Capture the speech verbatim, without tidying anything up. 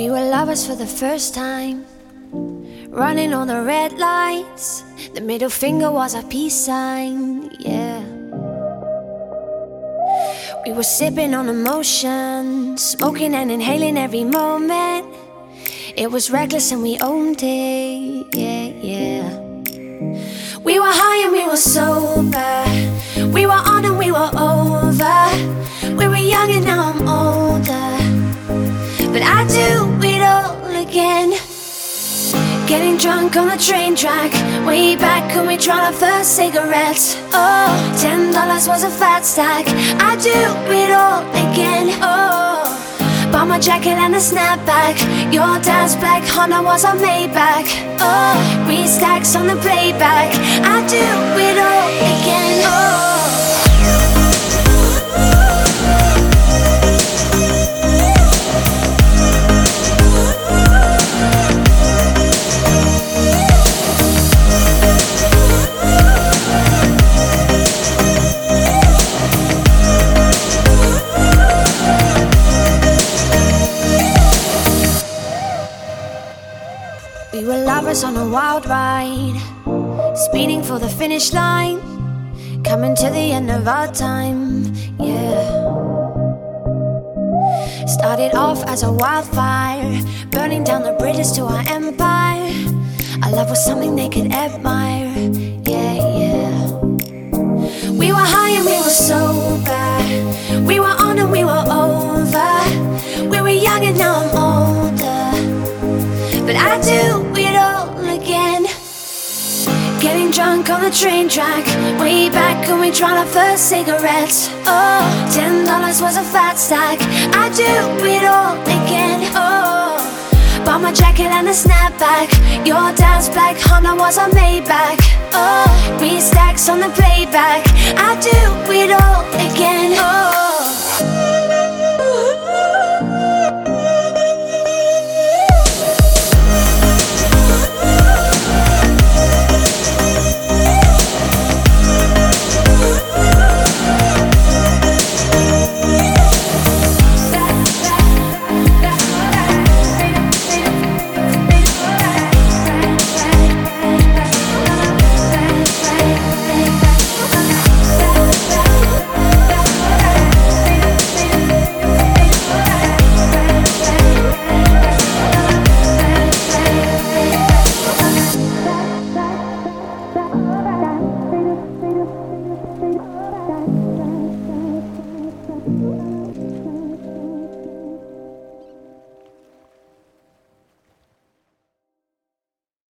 We were lovers for the first time, running on the red lights. The middle finger was our peace sign, yeah. We were sipping on emotion, smoking and inhaling every moment. It was reckless and we owned it, yeah, yeah. We were high and we were sober, we were on and we were over. We were young and now I'm older, but I do it all again. Getting drunk on the train track, way back when we tried our first cigarettes. Oh, ten dollars was a fat stack. I do it all again. Oh, bought my jacket and a snapback. Your dad's black Honda was a Maybach. Oh, three stacks on the playback. I do it all again. Oh. We were lovers on a wild ride, speeding for the finish line, coming to the end of our time, yeah. Started off as a wildfire, burning down the bridges to our empire. Our love was something they could admire, yeah, yeah. We were high and we were sober, we were on and we were over. We were young and now I'm older, but I do it all again. Getting drunk on the train track, way back when we tried our first cigarettes. Oh, ten dollars was a fat stack. I do it all again. Oh, bought my jacket and a snapback. Your dad's black Honda was a Maybach. Oh, three stacks on the playback. I do it all again. Oh.